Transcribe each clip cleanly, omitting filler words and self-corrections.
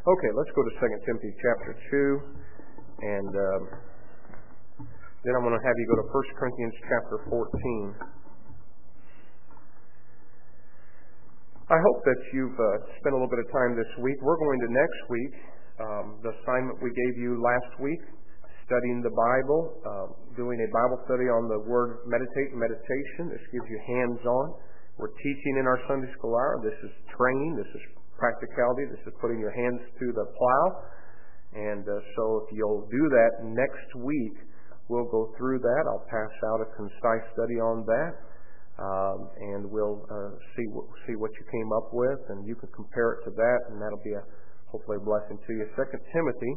Okay, let's go to 2 Timothy chapter 2, and then I'm going to have you go to 1 Corinthians chapter 14. I hope that you've spent a little bit of time this week. We're going to next week, the assignment we gave you last week, studying the Bible, doing a Bible study on the word meditate and meditation. This gives you hands-on. We're teaching in our Sunday school hour. This is training. This is practicality. This is putting your hands to the plow. And so if you'll do that next week, we'll go through that. I'll pass out a concise study on that. And we'll see what you came up with, and you can compare it to that, and that'll be hopefully a blessing to you. 2 Timothy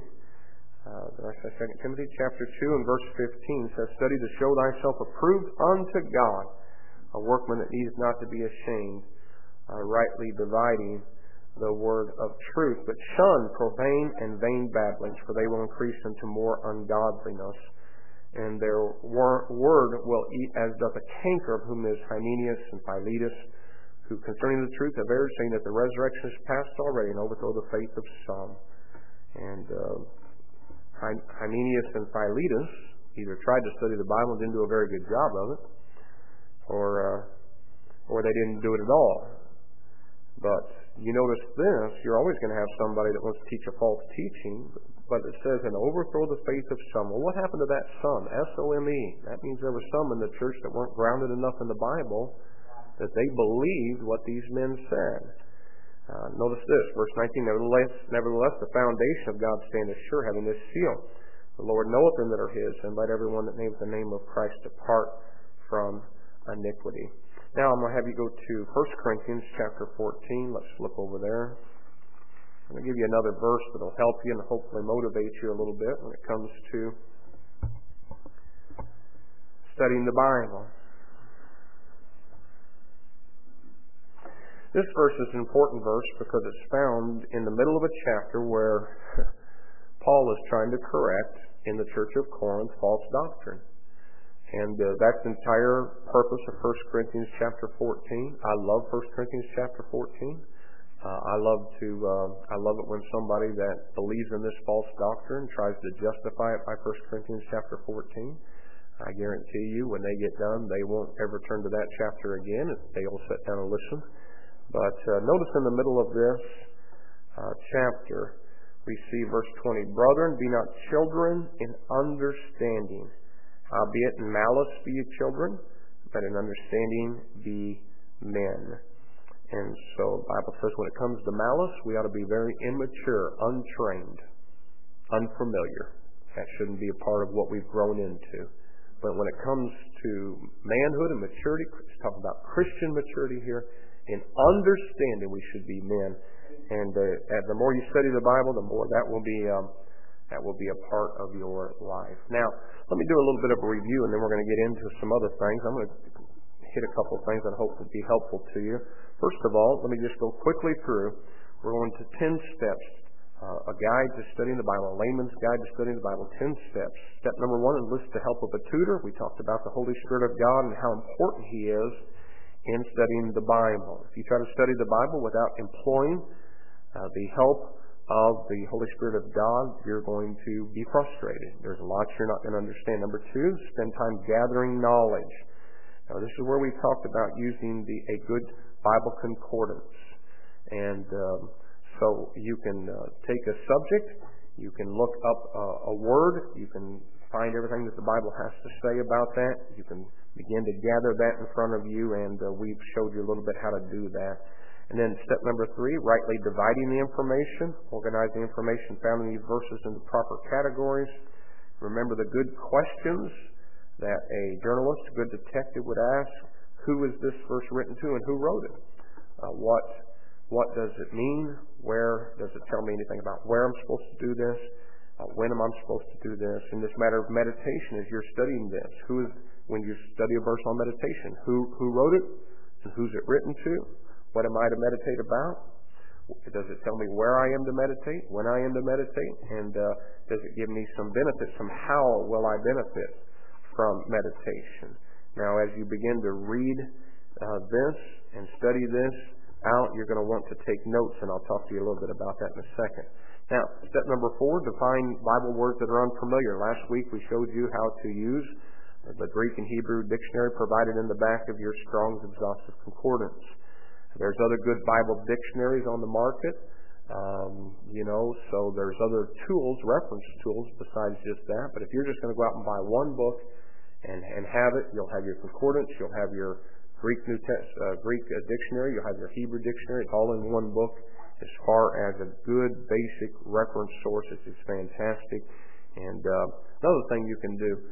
chapter 2 and verse 15 says, "Study to show thyself approved unto God, a workman that needeth not to be ashamed, rightly dividing the word of truth. But shun profane and vain babblings, for they will increase into more ungodliness. And their word will eat as doth a canker, of whom is Hymenaeus and Philetus, who concerning the truth have erred, saying that the resurrection is past already, and overthrow the faith of some." And Hymenaeus and Philetus either tried to study the Bible and didn't do a very good job of it, or they didn't do it at all. But you notice this, you're always going to have somebody that wants to teach a false teaching, but it says, "and overthrow the faith of some." Well, what happened to that some? S-O-M-E. That means there were some in the church that weren't grounded enough in the Bible that they believed what these men said. Notice this, verse 19, Nevertheless, the foundation of God standeth sure, having this seal. The Lord knoweth them that are his, and let everyone that nameth the name of Christ depart from iniquity. Now I'm going to have you go to 1 Corinthians chapter 14. Let's flip over there. I'm going to give you another verse that will help you and hopefully motivate you a little bit when it comes to studying the Bible. This verse is an important verse because it's found in the middle of a chapter where Paul is trying to correct in the church of Corinth false doctrine. And that's the entire purpose of 1 Corinthians chapter 14. I love 1 Corinthians chapter 14. I love it when somebody that believes in this false doctrine tries to justify it by 1 Corinthians chapter 14. I guarantee you when they get done, they won't ever turn to that chapter again. They'll sit down and listen. But notice in the middle of this chapter, we see verse 20, "Brethren, be not children in understanding. Howbeit in malice be ye children, but in understanding be men." And so the Bible says when it comes to malice, we ought to be very immature, untrained, unfamiliar. That shouldn't be a part of what we've grown into. But when it comes to manhood and maturity, it's talking about Christian maturity here, in understanding we should be men. And the more you study the Bible, the more that will be a part of your life. Now, let me do a little bit of a review, and then we're going to get into some other things. I'm going to hit a couple of things that I hope would be helpful to you. First of all, let me just go quickly through. We're going to 10 steps, a guide to studying the Bible, a layman's guide to studying the Bible, 10 steps. Step number 1, enlist the help of a tutor. We talked about the Holy Spirit of God and how important He is in studying the Bible. If you try to study the Bible without employing the help of the Holy Spirit of God, you're going to be frustrated. There's a lot you're not going to understand. Number 2, spend time gathering knowledge. Now, this is where we talked about using a good Bible concordance. And so you can take a subject, you can look up a word, you can find everything that the Bible has to say about that. You can begin to gather that in front of you, and we've showed you a little bit how to do that. And then step number 3, rightly dividing the information, organize the information found in these verses into proper categories. Remember the good questions that a journalist, a good detective would ask. Who is this verse written to and who wrote it? What does it mean? Where does it tell me anything about where I'm supposed to do this? When am I supposed to do this? In this matter of meditation, as you're studying this, when you study a verse on meditation, who wrote it and who's it written to? What am I to meditate about? Does it tell me where I am to meditate, when I am to meditate? And does it give me some benefits? How will I benefit from meditation? Now, as you begin to read this and study this, out, you're going to want to take notes, and I'll talk to you a little bit about that in a second. Now, step number 4, define Bible words that are unfamiliar. Last week we showed you how to use the Greek and Hebrew dictionary provided in the back of your Strong's Exhaustive Concordance. There's other good Bible dictionaries on the market, so there's other tools, reference tools, besides just that. But if you're just going to go out and buy one book and have it, you'll have your concordance, you'll have your Greek dictionary, you'll have your Hebrew dictionary. It's all in one book. As far as a good basic reference source, it's fantastic. And another thing you can do,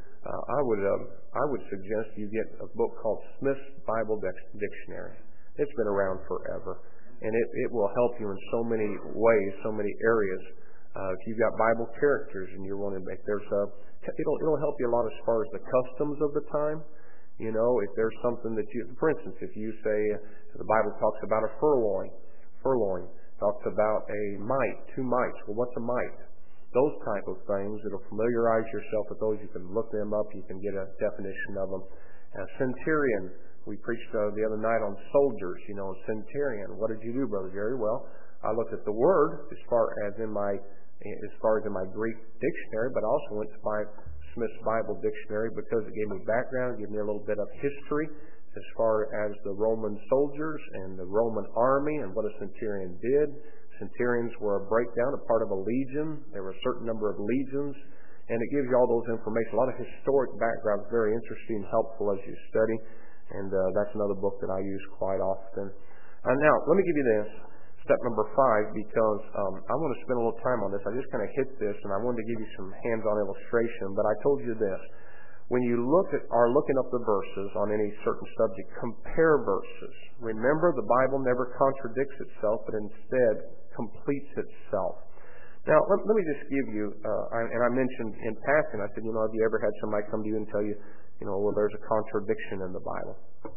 I would suggest you get a book called Smith's Bible Dictionary. It's been around forever, and it will help you in so many ways, so many areas. If you've got Bible characters and you're wanting to make, it'll help you a lot as far as the customs of the time. If there's something that for instance, if you say the Bible talks about a furloin talks about a mite, 2 mites. Well, what's a mite? Those type of things, it'll familiarize yourself with those. You can look them up. You can get a definition of them. Centurion, we preached the other night on soldiers. Centurion. What did you do, Brother Jerry? Well, I looked at the word as far as in my Greek dictionary, but I also went to my Smith's Bible Dictionary because it gave me background, gave me a little bit of history as far as the Roman soldiers and the Roman army and what a centurion did. Centurions were a breakdown, a part of a legion. There were a certain number of legions, and it gives you all those information. A lot of historic background, very interesting and helpful as you study, and that's another book that I use quite often. Now, let me give you this, step number 5, because I want to spend a little time on this. I just kind of hit this, and I wanted to give you some hands-on illustration, but I told you this. When you are looking up the verses on any certain subject, compare verses. Remember, the Bible never contradicts itself, but instead completes itself. Now, let me just give you, and I mentioned in passing, I said, have you ever had somebody come to you and tell you, well, there's a contradiction in the Bible?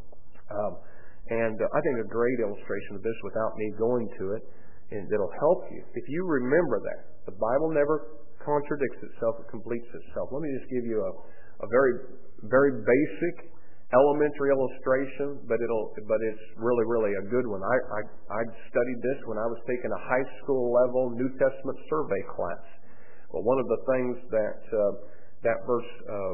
And I think a great illustration of this, without me going to it, and that'll help you. If you remember that, the Bible never contradicts itself, it completes itself. Let me just give you a very, very basic, elementary illustration, but it's really, really a good one. I studied this when I was taking a high school level New Testament survey class. Well, one of the things that verse,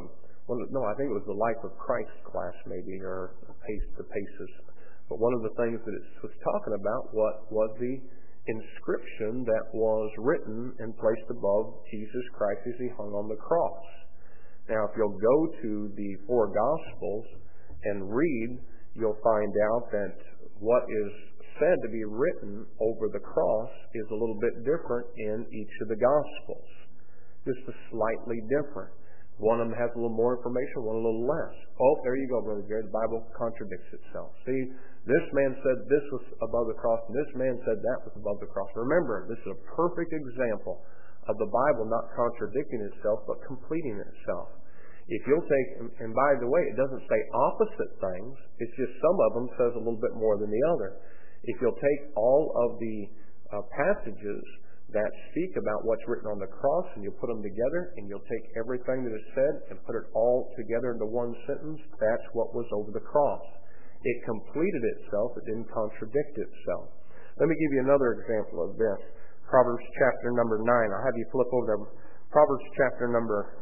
I think it was the Life of Christ class, maybe, or the Paces. But one of the things that it was talking about was the inscription that was written and placed above Jesus Christ as he hung on the cross. Now, if you'll go to the 4 Gospels and read, you'll find out that what is said to be written over the cross is a little bit different in each of the Gospels. Just slightly different. One of them has a little more information, one a little less. Oh, there you go, Brother Jerry. The Bible contradicts itself. See, this man said this was above the cross, and this man said that was above the cross. Remember, this is a perfect example of the Bible not contradicting itself, but completing itself. If you'll take, and by the way, it doesn't say opposite things, it's just some of them says a little bit more than the other. If you'll take all of the passages that speak about what's written on the cross, and you'll put them together, and you'll take everything that is said and put it all together into one sentence, that's what was over the cross. It completed itself, it didn't contradict itself. Let me give you another example of this. Proverbs chapter number 9. I'll have you flip over to Proverbs 26.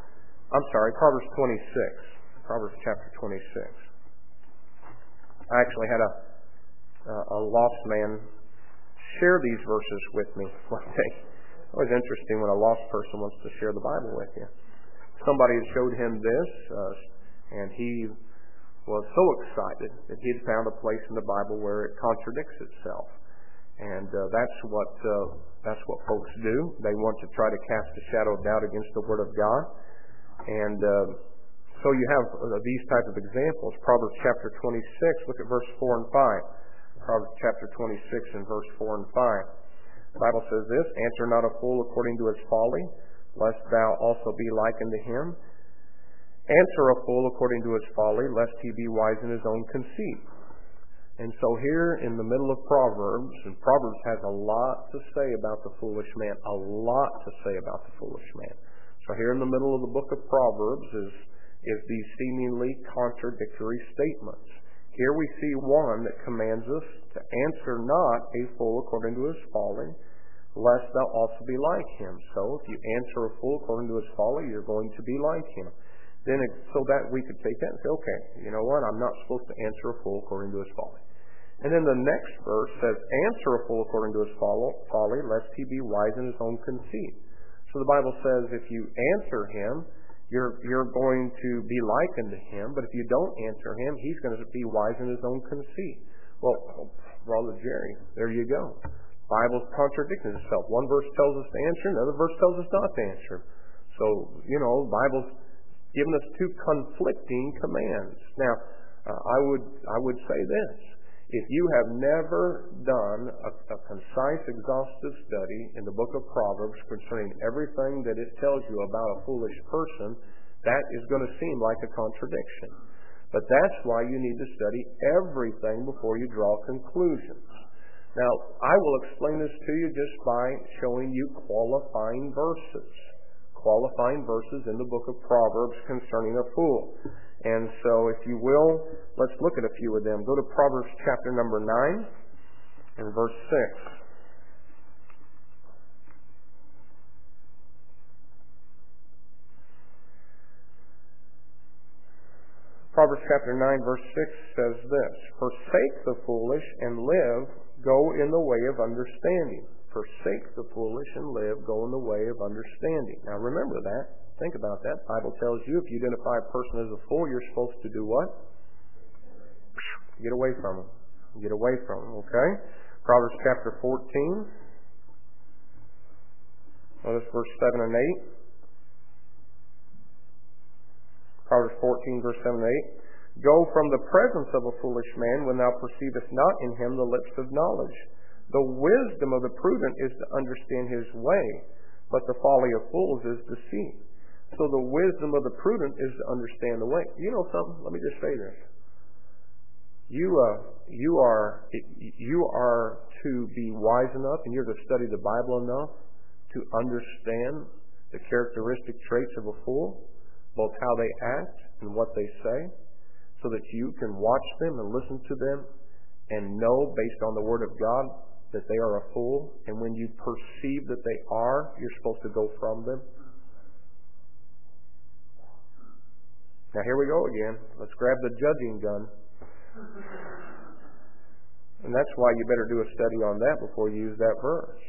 Proverbs chapter 26. I actually had a lost man share these verses with me one day. It was interesting when a lost person wants to share the Bible with you. Somebody had showed him this, and he was so excited that he had found a place in the Bible where it contradicts itself. And that's what folks do. They want to try to cast a shadow of doubt against the Word of God. And so you have these type of examples. Proverbs chapter 26, look at verse 4 and 5. Proverbs chapter 26 and verse 4 and 5. The Bible says this, "Answer not a fool according to his folly, lest thou also be like unto him. Answer a fool according to his folly, lest he be wise in his own conceit." And so here in the middle of Proverbs, and Proverbs has a lot to say about the foolish man, a lot to say about the foolish man. So here in the middle of the book of Proverbs is these seemingly contradictory statements. here we see one that commands us to answer not a fool according to his folly, lest thou also be like him. So if you answer a fool according to his folly, you're going to be like him. Then so that we could take that and say, okay, you know what? I'm not supposed to answer a fool according to his folly. And then the next verse says, answer a fool according to his folly, lest he be wise in his own conceit. So the Bible says if you answer him, you're going to be likened to him, but if you don't answer him, he's going to be wise in his own conceit. Well, Brother Jerry, there you go. Bible's contradicting itself. One verse tells us to answer, another verse tells us not to answer. So, the Bible's given us two conflicting commands. Now, I would say this. If you have never done a concise, exhaustive study in the book of Proverbs concerning everything that it tells you about a foolish person, that is going to seem like a contradiction. But that's why you need to study everything before you draw conclusions. Now, I will explain this to you just by showing you qualifying verses. Qualifying verses in the book of Proverbs concerning a fool. And so, if you will, let's look at a few of them. Go to Proverbs chapter number 9 and verse 6. Proverbs chapter 9 verse 6 says this, forsake the foolish and live, go in the way of understanding. Forsake the foolish and live, go in the way of understanding. Now remember that. Think about that. The Bible tells you if you identify a person as a fool, you're supposed to do what? Get away from him. Get away from him, okay? Proverbs chapter 14. Notice verse 7 and 8. Proverbs 14, verse 7 and 8. Go from the presence of a foolish man when thou perceivest not in him the lips of knowledge. The wisdom of the prudent is to understand his way, but the folly of fools is deceit. So the wisdom of the prudent is to understand the way. You know something? Let me just say this. You are to be wise enough, and you're to study the Bible enough to understand the characteristic traits of a fool, both how they act and what they say, so that you can watch them and listen to them and know based on the Word of God that they are a fool. And when you perceive that they are, you're supposed to go from them. Now here we go again. Let's grab the judging gun. And that's why you better do a study on that before you use that verse.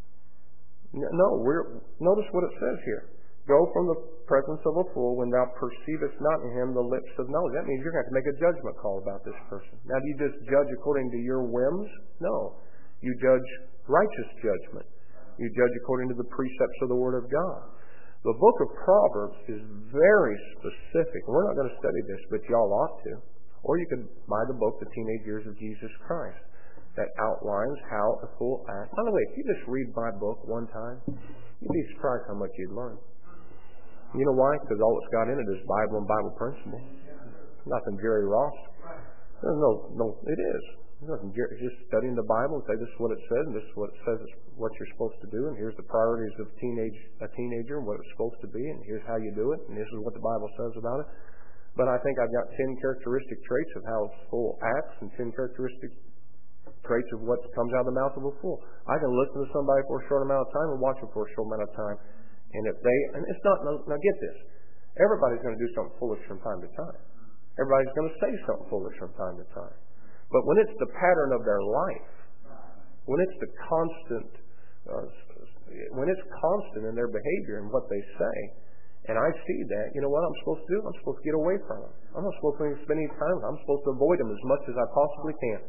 Notice what it says here. Go from the presence of a fool when thou perceivest not in him the lips of knowledge. That means you're going to have to make a judgment call about this person. Now, do you just judge according to your whims? No. You judge righteous judgment. You judge according to the precepts of the Word of God. The book of Proverbs is very specific. We're not going to study this, but y'all ought to. Or you could buy the book, The Teenage Years of Jesus Christ, that outlines how a fool acts. By the way, if you just read my book one time, you'd be surprised how much you'd learn. You know why? Because all it's got in it is Bible and Bible principle. Nothing Jerry Ross. No, it is. It's just studying the Bible and say this is what it says, and this is what it says is what you're supposed to do, and here's the priorities of a teenager and what it's supposed to be, and here's how you do it, and this is what the Bible says about it. But I think I've got 10 characteristic traits of how a fool acts and 10 characteristic traits of what comes out of the mouth of a fool. I can listen to somebody for a short amount of time and watch them for a short amount of time. And it's not, now get this, everybody's going to do something foolish from time to time. Everybody's going to say something foolish from time to time. But when it's the pattern of their life, when it's the constant, when it's constant in their behavior and what they say, and I see that, you know what I'm supposed to do? I'm supposed to get away from them. I'm not supposed to spend any time with them. I'm supposed to avoid them as much as I possibly can.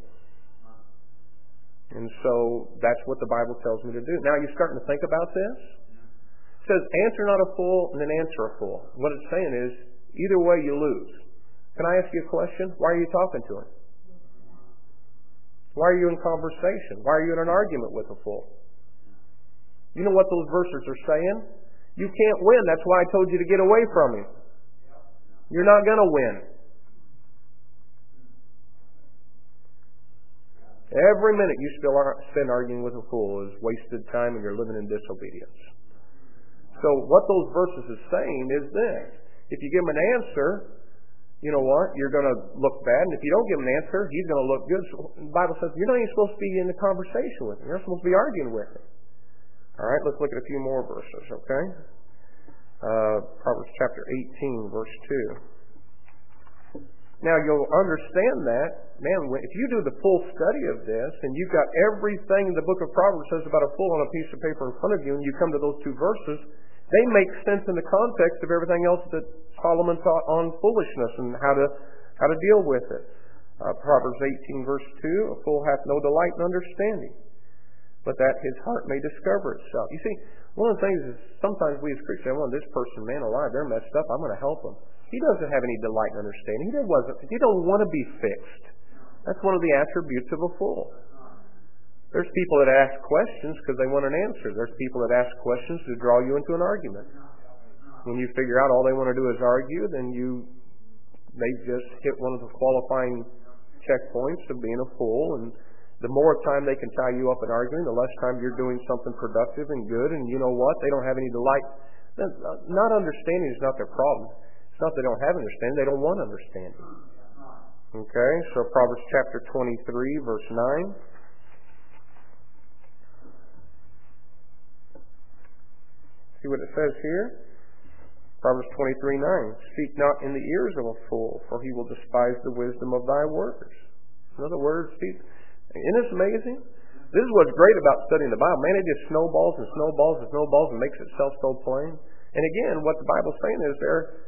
And so that's what the Bible tells me to do. Now, are you starting to think about this? It says, answer not a fool and then answer a fool. What it's saying is, either way you lose. Can I ask you a question? Why are you talking to him? Why are you in conversation? Why are you in an argument with a fool? You know what those verses are saying? You can't win. That's why I told you to get away from him. You're not going to win. Every minute you spend arguing with a fool is wasted time and you're living in disobedience. So what those verses are saying is this. If you give him an answer, you know what? You're going to look bad, and if you don't give him an answer, he's going to look good. So the Bible says you're not even supposed to be in a conversation with him. You're not supposed to be arguing with him. All right, let's look at a few more verses, okay? Proverbs chapter 18, verse 2. Now, you'll understand that, man, if you do the full study of this, and you've got everything the book of Proverbs says about a fool on a piece of paper in front of you, and you come to those two verses, they make sense in the context of everything else that Solomon taught on foolishness and how to deal with it. Proverbs 18, verse 2, a fool hath no delight in understanding, but that his heart may discover itself. You see, one of the things is sometimes we as Christians say, well, this person, man alive, they're messed up, I'm going to help them. He doesn't have any delight in understanding. He don't want to be fixed. That's one of the attributes of a fool. There's people that ask questions because they want an answer. There's people that ask questions to draw you into an argument. When you figure out all they want to do is argue, then they just hit one of the qualifying checkpoints of being a fool. And the more time they can tie you up in arguing, the less time you're doing something productive and good. And you know what? They don't have any delight. Not understanding is not their problem. It's not they don't have understanding. They don't want understanding. Okay, so Proverbs chapter 23, verse 9. See what it says here? Proverbs 23:9. Speak not in the ears of a fool, for he will despise the wisdom of thy words. In other words, isn't this amazing? This is what's great about studying the Bible. Man, it just snowballs and snowballs and snowballs and makes itself so plain. And again, what the Bible's saying is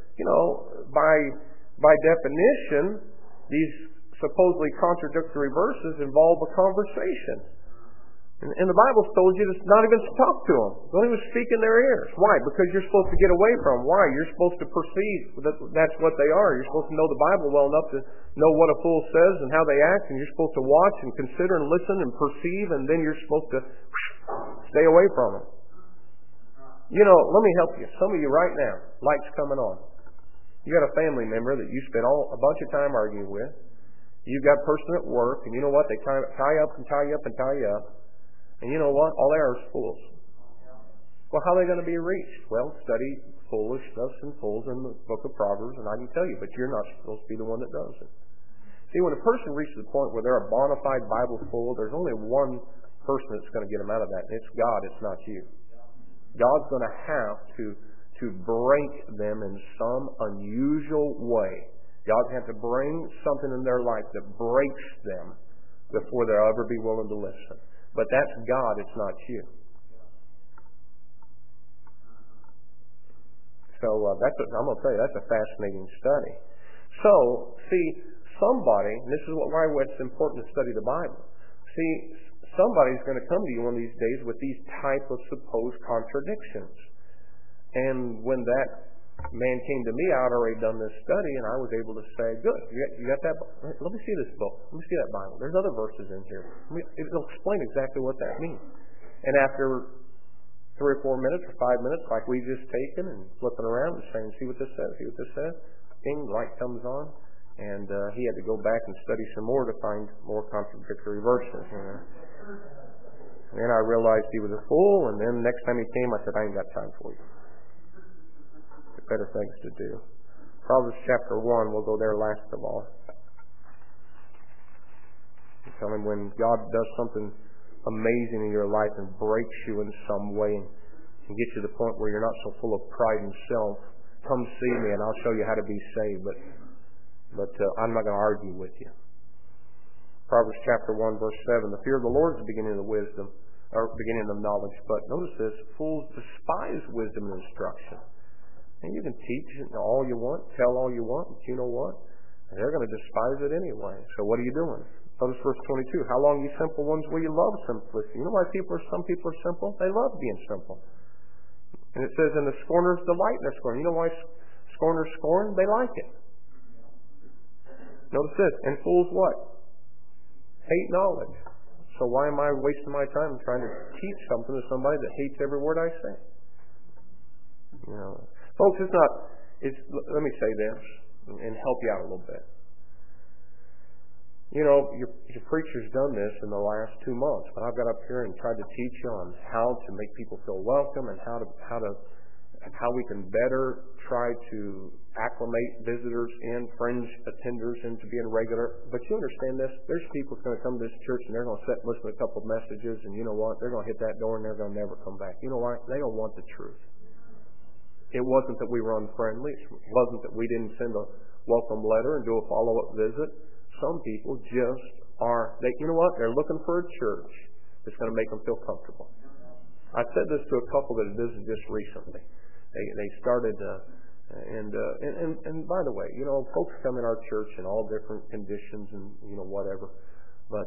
by definition, these supposedly contradictory verses involve a conversation. And the Bible's told you to not even talk to them. Don't even speak in their ears. Why? Because you're supposed to get away from them. Why? You're supposed to perceive that that's what they are. You're supposed to know the Bible well enough to know what a fool says and how they act, and you're supposed to watch and consider and listen and perceive, and then you're supposed to stay away from them. You know, let me help you. Some of you right now, light's coming on. You got a family member that you spend a bunch of time arguing with. You've got a person at work, and you know what? They tie up and tie you up and tie you up. And you know what? All they are is fools. Well, how are they going to be reached? Well, study foolishness and fools in the book of Proverbs, and I can tell you, but you're not supposed to be the one that does it. See, when a person reaches the point where they're a bona fide Bible fool, there's only one person that's going to get them out of that, and it's God, it's not you. God's going to have to break them in some unusual way. God's going to have to bring something in their life that breaks them before they'll ever be willing to listen. But that's God, it's not you. So I'm going to tell you, that's a fascinating study. So, see, somebody, and this is why it's important to study the Bible. See, somebody's going to come to you one of these days with these type of supposed contradictions. And when that man came to me, I'd already done this study, and I was able to say, good, you got that? Let me see this book. Let me see that Bible. There's other verses in here. It'll explain exactly what that means. And after 3 or 4 minutes or 5 minutes, like we've just taken, and flipping around and saying, see what this says, see what this says, ding, light comes on, and he had to go back and study some more to find more contradictory verses. And then I realized he was a fool, and then next time he came, I said, I ain't got time for you. Better things to do. Proverbs chapter 1, we'll go there last of all. You tell him when God does something amazing in your life and breaks you in some way and gets you to the point where you're not so full of pride and self, come see me and I'll show you how to be saved. But I'm not going to argue with you. Proverbs chapter 1, verse 7. The fear of the Lord is the beginning of wisdom, or beginning of knowledge. But notice this, fools despise wisdom and instruction. And you can teach all you want, tell all you want, but you know what? They're going to despise it anyway. So what are you doing? Notice verse 22. How long, you simple ones, will you love simplicity? You know why some people are simple? They love being simple. And it says, and the scorners delight in their scorn. You know why scorners scorn? They like it. Notice this. And fools what? Hate knowledge. So why am I wasting my time trying to teach something to somebody that hates every word I say? You know, folks, let me say this and help you out a little bit. You know, your preacher's done this in the last 2 months, but I've got up here and tried to teach you on how to make people feel welcome and how to how we can better try to acclimate visitors in, fringe attenders into being regular. But you understand this? There's people who's going to come to this church and they're going to sit and listen to a couple of messages, and you know what? They're going to hit that door and they're going to never come back. You know why? They don't want the truth. It wasn't that we were unfriendly. It wasn't that we didn't send a welcome letter and do a follow-up visit. Some people just are, you know what? They're looking for a church that's going to make them feel comfortable. I said this to a couple that visited just recently. They started, and by the way, you know, folks come in our church in all different conditions and, you know, whatever. But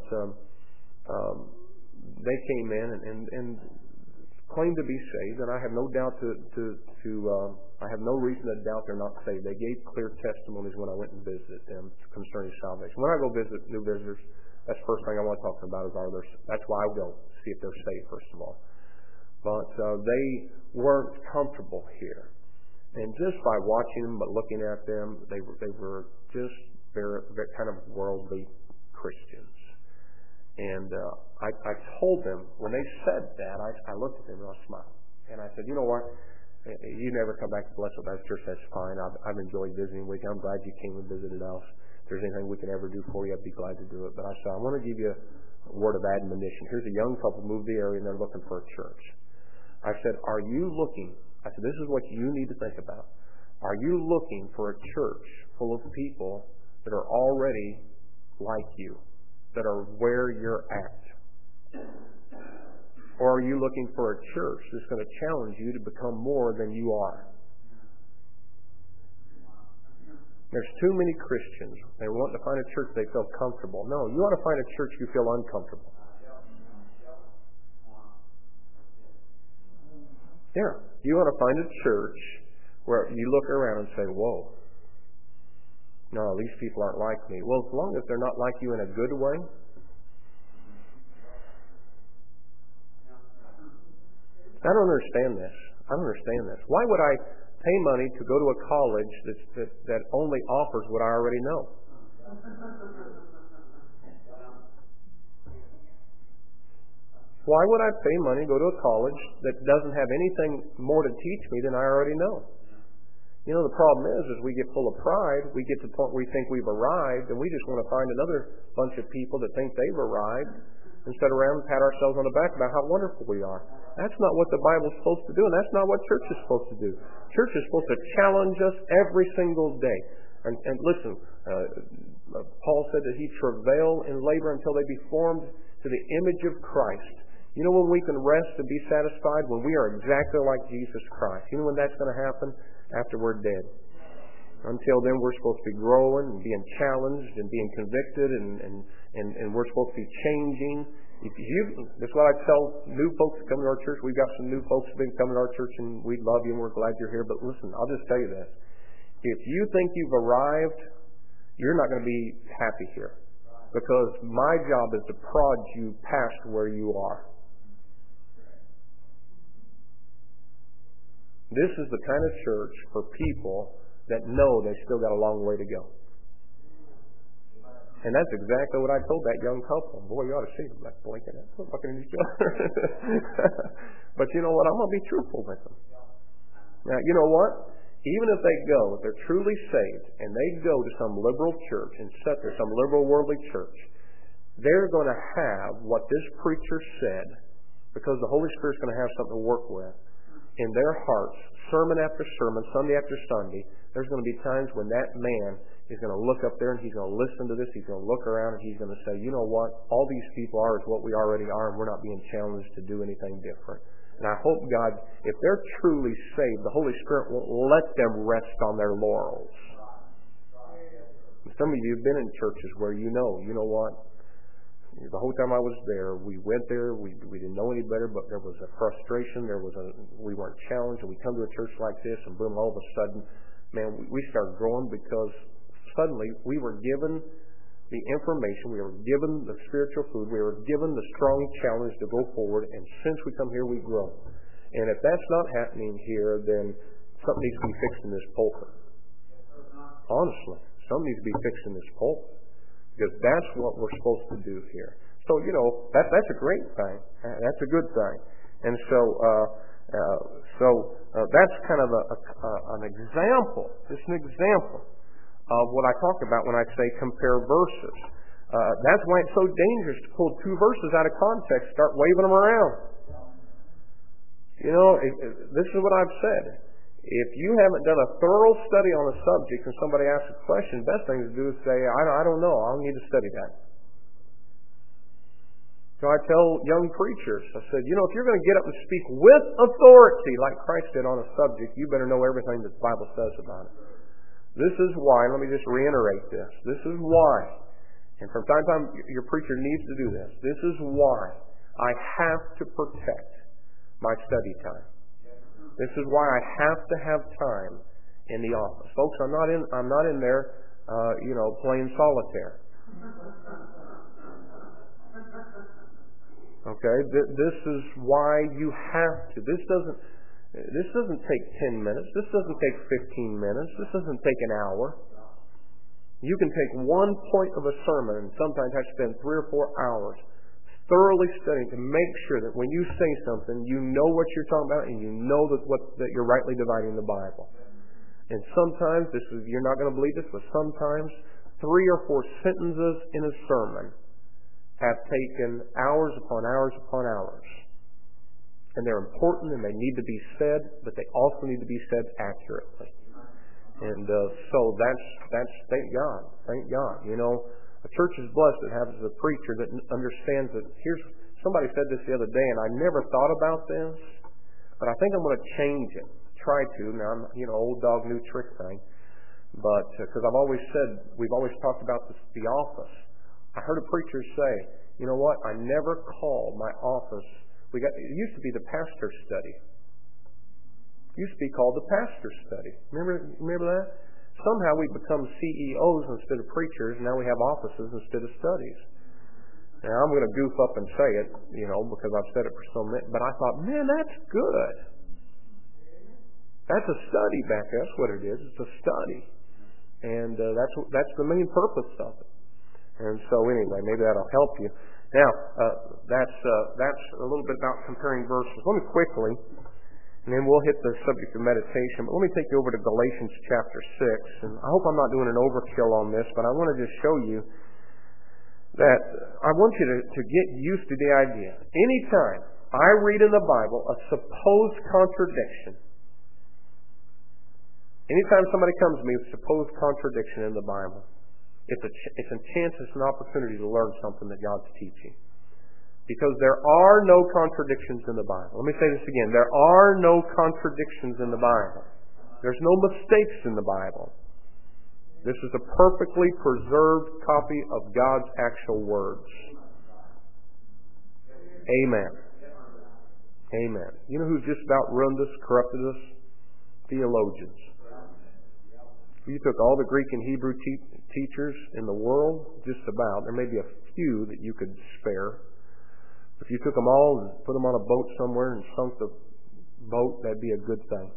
they came in and claimed to be saved, and I have no doubt I have no reason to doubt they're not saved. They gave clear testimonies when I went and visited them concerning salvation. When I go visit new visitors, that's the first thing I want to talk to them about that's why I go, see if they're saved, first of all. But they weren't comfortable here. And just by watching them, but looking at them, they were just very kind of worldly Christians. And I told them, when they said that, I looked at them and I smiled. And I said, you know what? You never come back to Blessed Baptist Church, that's fine. I've enjoyed visiting with you. I'm glad you came and visited us. If there's anything we can ever do for you, I'd be glad to do it. But I said, I want to give you a word of admonition. Here's a young couple moved the area and they're looking for a church. I said, are you looking, I said, this is what you need to think about. Are you looking for a church full of people that are already like you, that are where you're at? Or are you looking for a church that's going to challenge you to become more than you are? There's too many Christians. They want to find a church they feel comfortable. No, you want to find a church you feel uncomfortable. Yeah, you want to find a church where you look around and say, whoa, no, these people aren't like me. Well, as long as they're not like you in a good way, I don't understand this. Why would I pay money to go to a college that only offers what I already know? Why would I pay money to go to a college that doesn't have anything more to teach me than I already know? You know, the problem is we get full of pride. We get to the point where we think we've arrived, and we just want to find another bunch of people that think they've arrived and sit around and pat ourselves on the back about how wonderful we are. That's not what the Bible's supposed to do, and that's not what church is supposed to do. Church is supposed to challenge us every single day. And listen, Paul said that he travailed in labor until they be formed to the image of Christ. You know when we can rest and be satisfied? When we are exactly like Jesus Christ. You know when that's going to happen? After we're dead. Until then, we're supposed to be growing and being challenged and being convicted, and we're supposed to be changing. That's what I tell new folks that come to our church. We've got some new folks who've been coming to our church, and we love you and we're glad you're here. But listen, I'll just tell you this. If you think you've arrived, you're not going to be happy here. Because my job is to prod you past where you are. This is the kind of church for people that know they still got a long way to go. And that's exactly what I told that young couple. Boy, you ought to see them like blinking at them, looking at each other. But you know what? I'm going to be truthful with them. Now, you know what? Even if they go, if they're truly saved, and they go to some liberal church and sit there, some liberal worldly church, they're going to have what this preacher said, because the Holy Spirit's going to have something to work with. In their hearts, sermon after sermon, Sunday after Sunday, there's going to be times when that man is going to look up there and he's going to listen to this, he's going to look around and he's going to say, you know what, all these people are is what we already are, and we're not being challenged to do anything different. And I hope God, if they're truly saved, the Holy Spirit won't let them rest on their laurels. Some of you have been in churches where you know what, the whole time I was there, we went there, we didn't know any better, but there was a frustration, we weren't challenged, and we come to a church like this, and boom, all of a sudden, man, we started growing because suddenly we were given the information, we were given the spiritual food, we were given the strong challenge to go forward, and since we come here, we grow. And if that's not happening here, then something needs to be fixed in this pulpit. Honestly, something needs to be fixed in this pulpit. Because that's what we're supposed to do here. So, you know, that's a great thing. That's a good thing. And so that's kind of an example, just an example of what I talk about when I say compare verses. That's why it's so dangerous to pull two verses out of context, start waving them around. This is what I've said. If you haven't done a thorough study on a subject and somebody asks a question, the best thing to do is say, I don't know, I'll need to study that. So I tell young preachers, I said, if you're going to get up and speak with authority like Christ did on a subject, you better know everything that the Bible says about it. This is why, let me just reiterate this, this is why, and from time to time your preacher needs to do this, this is why I have to protect my study time. This is why I have to have time in the office. Folks, I'm not in there, playing solitaire. Okay, this is why you have to. This doesn't take 10 minutes. This doesn't take 15 minutes. This doesn't take an hour. You can take one point of a sermon and sometimes have to spend 3 or 4 hours thoroughly studying to make sure that when you say something, you know what you're talking about and you know that you're rightly dividing the Bible. And sometimes, you're not going to believe this, but sometimes 3 or 4 sentences in a sermon have taken hours upon hours upon hours. And they're important and they need to be said, but they also need to be said accurately. And so that's thank God. Thank God. A church is blessed that has a preacher that understands that. Somebody said this the other day, and I never thought about this, but I think I'm going to change it. Try to. Now, I'm, old dog, new trick thing. But, because we've always talked about the office. I heard a preacher say, you know what, I never call my office, it used to be the pastor study. It used to be called the pastor study. Remember that? Somehow we become CEOs instead of preachers, and now we have offices instead of studies. Now, I'm going to goof up and say it, because I've said it for so many, but I thought, man, that's good. That's a study back there. That's what it is. It's a study. And that's the main purpose of it. And so anyway, maybe that'll help you. Now, that's a little bit about comparing verses. Let me quickly, and then we'll hit the subject of meditation. But let me take you over to Galatians chapter 6. And I hope I'm not doing an overkill on this, but I want to just show you that I want you to get used to the idea. Anytime I read in the Bible a supposed contradiction, anytime somebody comes to me with supposed contradiction in the Bible, it's a chance, it's an opportunity to learn something that God's teaching. Because there are no contradictions in the Bible. Let me say this again. There are no contradictions in the Bible. There's no mistakes in the Bible. This is a perfectly preserved copy of God's actual words. Amen. Amen. You know who's just about ruined us, corrupted us? Theologians. If you took all the Greek and Hebrew teachers in the world, just about, there may be a few that you could spare. If you took them all and put them on a boat somewhere and sunk the boat, that'd be a good thing.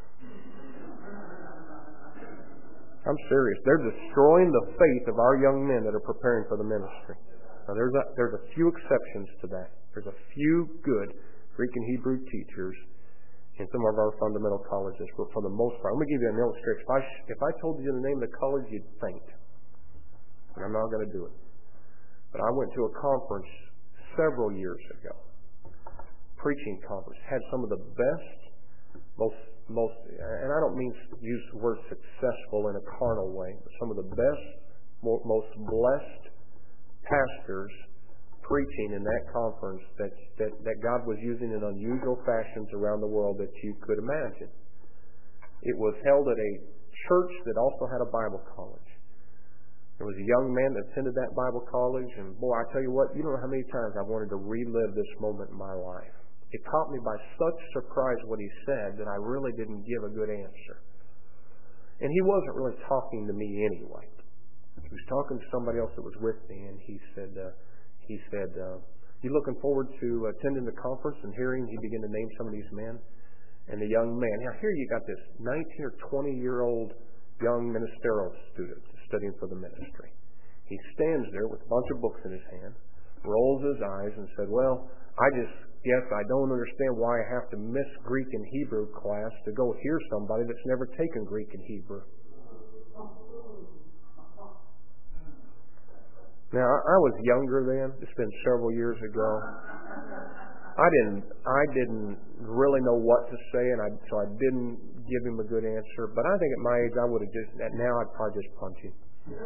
I'm serious. They're destroying the faith of our young men that are preparing for the ministry. Now, there's a few exceptions to that. There's a few good Greek and Hebrew teachers in some of our fundamental colleges, but for the most part, let me give you an illustration. If I told you the name of the college, you'd faint. And I'm not going to do it. But I went to a conference several years ago, preaching conference, had some of the best, most, and I don't mean to use the word successful in a carnal way, but some of the best, most blessed pastors preaching in that conference that God was using in unusual fashions around the world that you could imagine. It was held at a church that also had a Bible college. There was a young man that attended that Bible college, and boy, I tell you what, you don't know how many times I've wanted to relive this moment in my life. It caught me by such surprise what he said that I really didn't give a good answer. And he wasn't really talking to me anyway. He was talking to somebody else that was with me, and he said, you looking forward to attending the conference and hearing? He began to name some of these men. And the young man, now here you got this 19 or 20-year-old young ministerial student studying for the ministry. He stands there with a bunch of books in his hand, rolls his eyes, and said, well, I just Yes, I don't understand why I have to miss Greek and Hebrew class to go hear somebody that's never taken Greek and Hebrew. Now, I was younger then. It's been several years ago. I didn't really know what to say, and so I didn't give him a good answer. But I think at my age, I would have now I'd probably just punch him.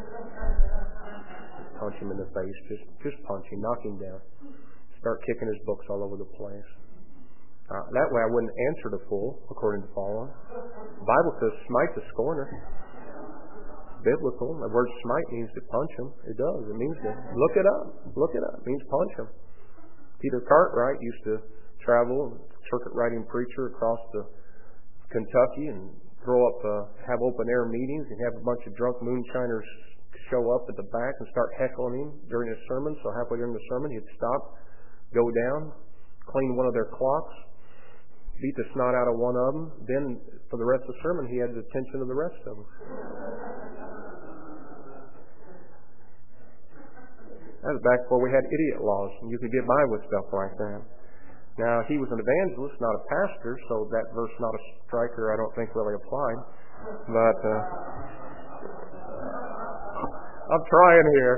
Punch him in the face. Just punch him. Knock him down. Start kicking his books all over the place. That way I wouldn't answer the fool, according to Paul. The Bible says, smite the scorner. Biblical. The word smite means to punch him. It does. It means to look it up. Look it up. It means punch him. Peter Cartwright used to travel, circuit riding preacher across the Kentucky, and have open air meetings, and have a bunch of drunk moonshiners show up at the back and start heckling him during his sermon. So halfway during the sermon, he'd stop, go down, clean one of their clocks, beat the snot out of one of them. Then for the rest of the sermon, he had the attention of the rest of them. That was back before we had idiot laws, and you could get by with stuff like that. Now, he was an evangelist, not a pastor, so that verse, not a striker, I don't think really applied. But I'm trying here.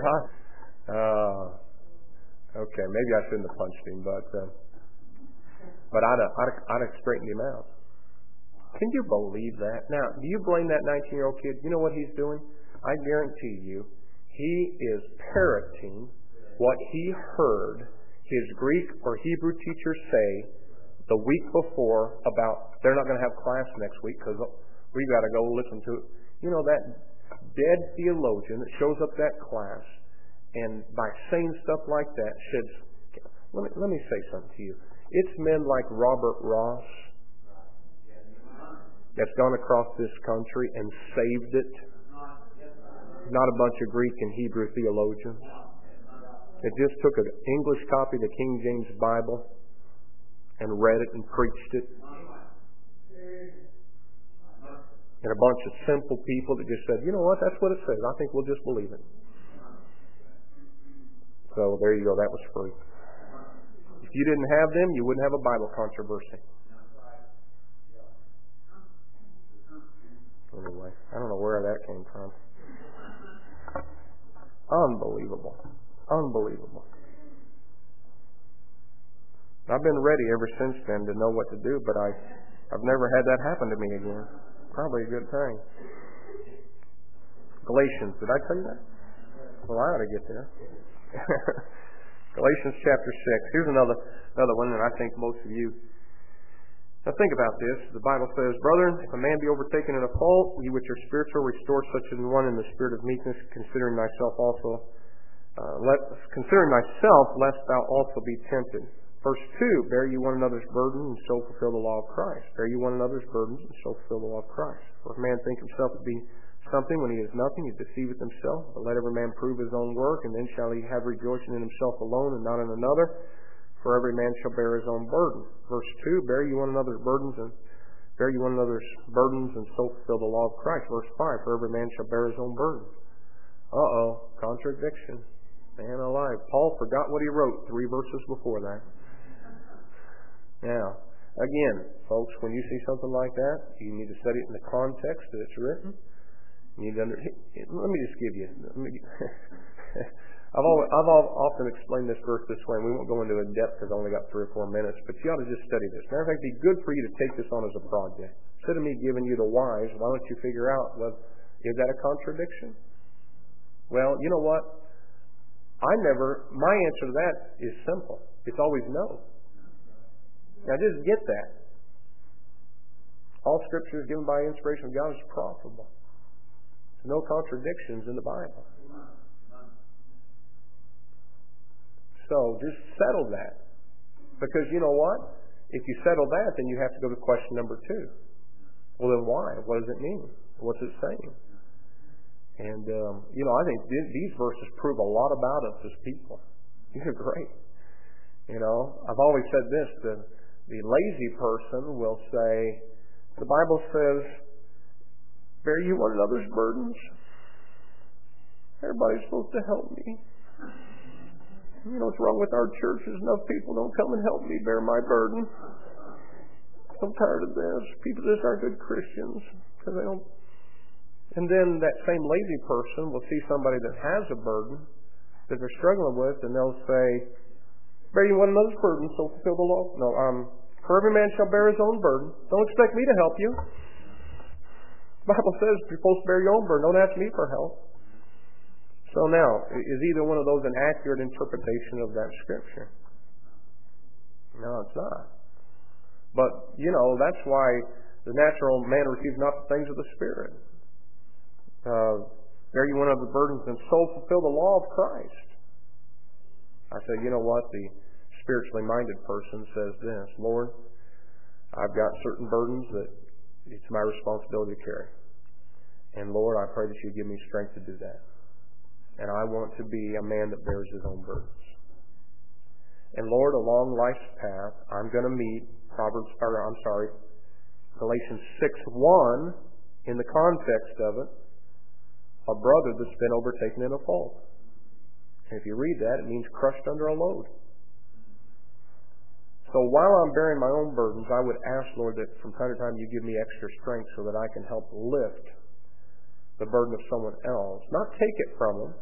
Okay, maybe I shouldn't have punched him, but I'd have straightened him out. Can you believe that? Now, do you blame that 19-year-old kid? You know what he's doing? I guarantee you, he is parroting what he heard his Greek or Hebrew teacher say the week before about they're not going to have class next week because we've got to go listen to it. You know, that dead theologian that shows up that class and by saying stuff like that should... Let me say something to you. It's men like Robert Ross that's gone across this country and saved it. Not a bunch of Greek and Hebrew theologians. It just took an English copy of the King James Bible and read it and preached it. And a bunch of simple people that just said, you know what, that's what it says. I think we'll just believe it. So there you go. That was free. If you didn't have them, you wouldn't have a Bible controversy. Anyway, I don't know where that came from. Unbelievable. Unbelievable. I've been ready ever since then to know what to do, but I've never had that happen to me again. Probably a good thing. Galatians, did I tell you that? Well, I ought to get there. Galatians chapter 6. Here's another one, and I think most of you... Now think about this. The Bible says, Brethren, if a man be overtaken in a fault, ye which are spiritual, restore such an one in the spirit of meekness, considering thyself, lest thou also be tempted. Verse 2, bear ye one another's burdens, and so fulfill the law of Christ. Bear ye one another's burdens, and so fulfill the law of Christ. For if a man think himself to be something when he is nothing, he deceiveth himself. But let every man prove his own work, and then shall he have rejoicing in himself alone, and not in another. For every man shall bear his own burden. Verse 2, bear ye one another's burdens, and so fulfill the law of Christ. Verse 5, for every man shall bear his own burden. Contradiction. Man alive. Paul forgot what he wrote 3 verses before that. Now, again, folks, when you see something like that, you need to study it in the context that it's written. You need to let me just give you... I've often explained this verse this way, and we won't go into it in depth because I only got 3 or 4 minutes, but you ought to just study this. Matter of fact, it'd be good for you to take this on as a project. Instead of me giving you the whys, why don't you figure out, well, is that a contradiction? Well, you know what? My answer to that is simple. It's always no. Now just get that. All Scripture is given by inspiration of God is profitable. There's no contradictions in the Bible. So just settle that. Because you know what? If you settle that, then you have to go to question number 2. Well, then why? What does it mean? What's it saying? And, I think these verses prove a lot about us as people. These are great. I've always said this, the lazy person will say, the Bible says, bear you one another's burdens. Everybody's supposed to help me. You know what's wrong with our church is enough people don't come and help me bear my burden. I'm tired of this. People just aren't good Christians because they don't. And then that same lazy person will see somebody that has a burden that they're struggling with, and they'll say, "Bear you one another's burden, so fulfill the law." No, for every man shall bear his own burden. Don't expect me to help you. The Bible says you're supposed to bear your own burden. Don't ask me for help. So now, is either one of those an accurate interpretation of that scripture? No, it's not. But, that's why the natural man receives not the things of the Spirit. Bear you one of the burdens and so fulfill the law of Christ. I say, you know what? The spiritually minded person says this, Lord, I've got certain burdens that it's my responsibility to carry. And Lord, I pray that you give me strength to do that. And I want to be a man that bears his own burdens. And Lord, along life's path, I'm going to meet Galatians 6:1, in the context of it, a brother that's been overtaken in a fault. And if you read that, it means crushed under a load. So while I'm bearing my own burdens, I would ask, Lord, that from time to time you give me extra strength so that I can help lift the burden of someone else. Not take it from them.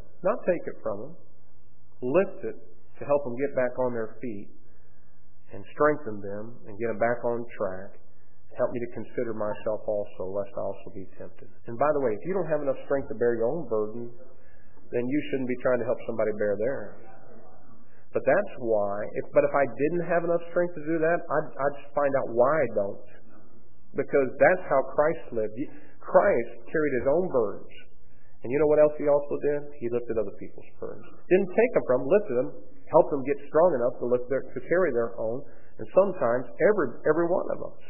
Lift it to help them get back on their feet and strengthen them and get them back on track. Help me to consider myself also, lest I also be tempted. And by the way, if you don't have enough strength to bear your own burden, then you shouldn't be trying to help somebody bear theirs. But that's why, if I didn't have enough strength to do that, I'd find out why I don't. Because that's how Christ lived. Christ carried his own burdens. And you know what else he also did? He lifted other people's burdens. Didn't take them from them, lifted them, helped them get strong enough to carry their own. And sometimes, every one of us,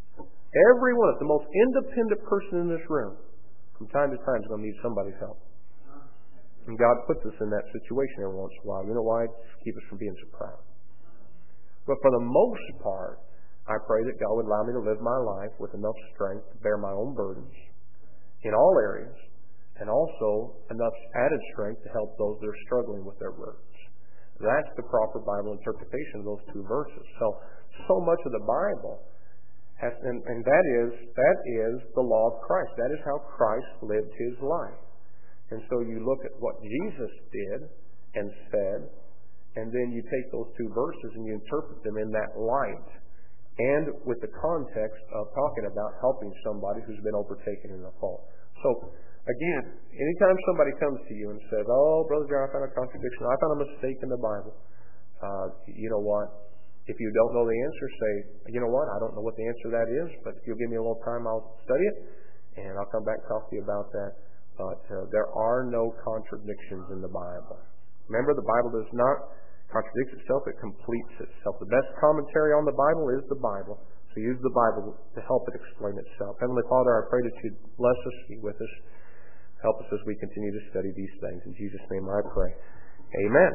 the most independent person in this room, from time to time is going to need somebody's help. And God puts us in that situation every once in a while. You know why? To keep us from being so proud. But for the most part, I pray that God would allow me to live my life with enough strength to bear my own burdens in all areas, and also enough added strength to help those that are struggling with their burdens. That's the proper Bible interpretation of those two verses. So much of the Bible has, and that is the law of Christ. That is how Christ lived his life. And so you look at what Jesus did and said, and then you take those two verses and you interpret them in that light, and with the context of talking about helping somebody who's been overtaken in a fault. So, again, anytime somebody comes to you and says, "Oh, Brother John, I found a contradiction. I found a mistake in the Bible." You know what? If you don't know the answer, say, "You know what? I don't know what the answer to that is, but if you'll give me a little time, I'll study it, and I'll come back and talk to you about that." But there are no contradictions in the Bible. Remember, the Bible does not contradict itself, it completes itself. The best commentary on the Bible is the Bible. So use the Bible to help it explain itself. Heavenly Father, I pray that you'd bless us, be with us, help us as we continue to study these things. In Jesus' name I pray. Amen.